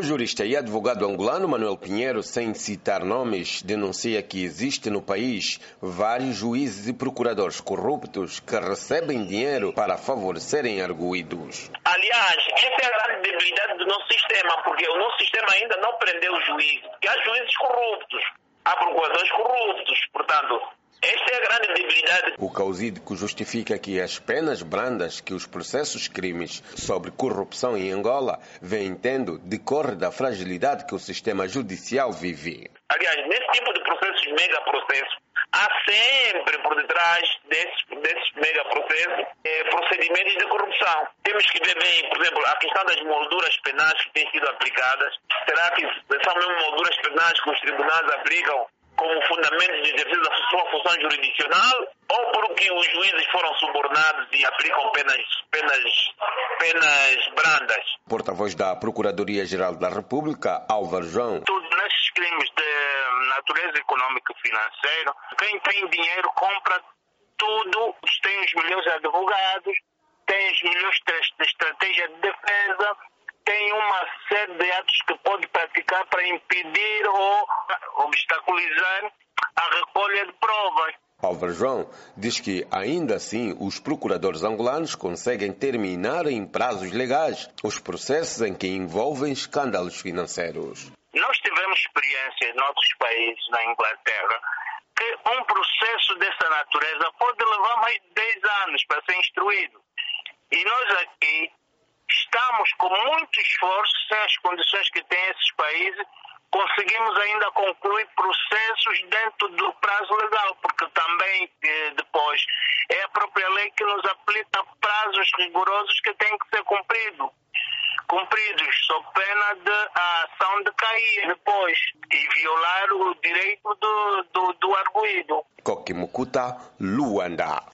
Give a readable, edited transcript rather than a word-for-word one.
O jurista e advogado angolano Manuel Pinheiro, sem citar nomes, denuncia que existe no país vários juízes e procuradores corruptos que recebem dinheiro para favorecerem arguidos. Aliás, essa é a grande debilidade do nosso sistema, porque o nosso sistema ainda não prendeu os juízes. Porque há juízes corruptos, há procuradores corruptos, portanto, esta é a grande debilidade. O causídico justifica que as penas brandas que os processos crimes sobre corrupção em Angola vêm tendo decorre da fragilidade que o sistema judicial vive. Aliás, nesse tipo de processos, megaprocessos, há sempre por detrás desses megaprocessos procedimentos de corrupção. Temos que ver bem, por exemplo, a questão das molduras penais que têm sido aplicadas. Será que são mesmo molduras penais que os tribunais aplicam como fundamento de exercício da sua função jurisdicional, ou porque os juízes foram subornados e aplicam penas brandas? Porta-voz da Procuradoria-Geral da República, Álvaro João. Tudo nesses crimes de natureza econômica e financeira, quem tem dinheiro compra tudo, tem os melhores advogados, tem os melhores de estratégia de defesa, tem uma série de atos que pode praticar para impedir ou obstaculizar a recolha de provas. Álvaro João diz que, ainda assim, os procuradores angolanos conseguem terminar em prazos legais os processos em que envolvem escândalos financeiros. Nós tivemos experiência em outros países, na Inglaterra, que um processo dessa natureza pode levar mais de 10 anos para ser instruído. E nós aqui estamos com muito esforço, sem as condições que têm esses países, conseguimos ainda concluir processos dentro do prazo legal, porque também depois é a própria lei que nos aplica prazos rigorosos que têm que ser cumpridos, sob pena de a ação de cair depois e violar o direito do arguido. Kokimukuta, Luanda.